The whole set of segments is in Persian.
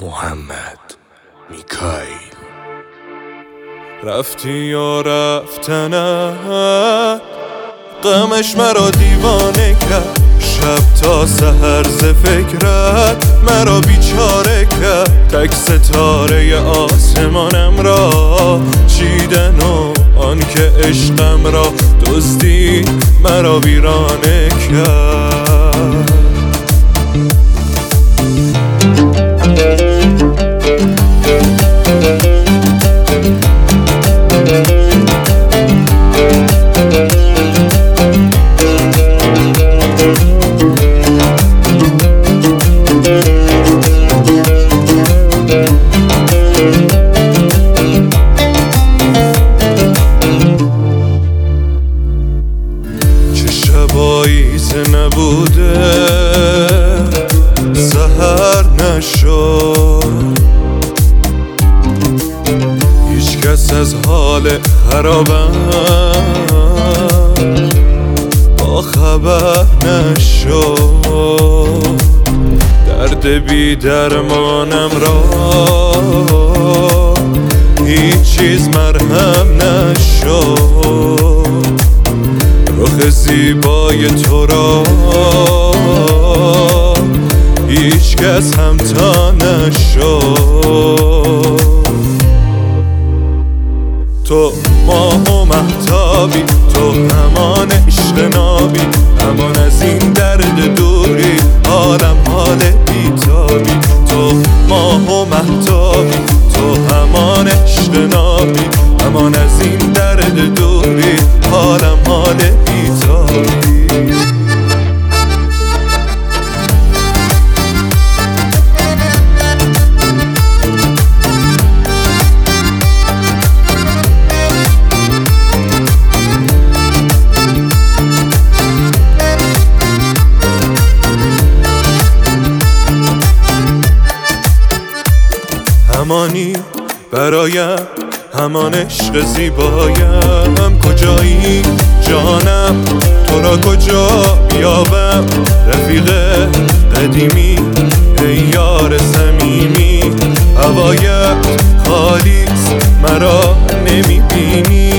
محمد میکائیل. رفتی یا رفتنت غمش مرا دیوانه کرد، شب تا سحر ز فکرت مرا بیچاره کرد. تک ستاره آسمانم را چیدن و آن که عشقم را دزدی مرا ویرانه کرد. پاییزه نبوده سحر نشد، هیچ کس از حال خرابم با خبر نشد. درد بی درمانم را هیچ چیز مرهم نشد. رخ زیبای تو را هیچ کس همتا نشد. تو ماه و مهتابی، تو همان عشق نابی، همان از این درد دوری حالم حال بیتابی. تو ماه و مهتابی، تو همان عشق نابی، همان از این درد دوری حالم حال بیتابی. همانی برایم، همان عشق زیبایم. کجایی جانم، تو را کجا بیابم؟ رفیق قدیمی، ای یار صمیمی، هوایت خالیست مرا نمیبینی.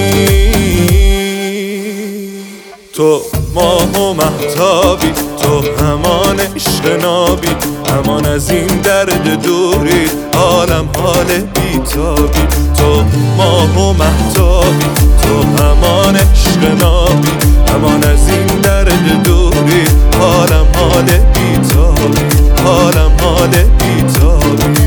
تو ماه و مهتابی، تو همان عشق نابی، همان از این درد دوری حالم حال بیتابی. تو ماه و مهتابی، تو همان عشق نابی، همان از این درد دوری حالم حال بیتابی، حالم حال بیتابی.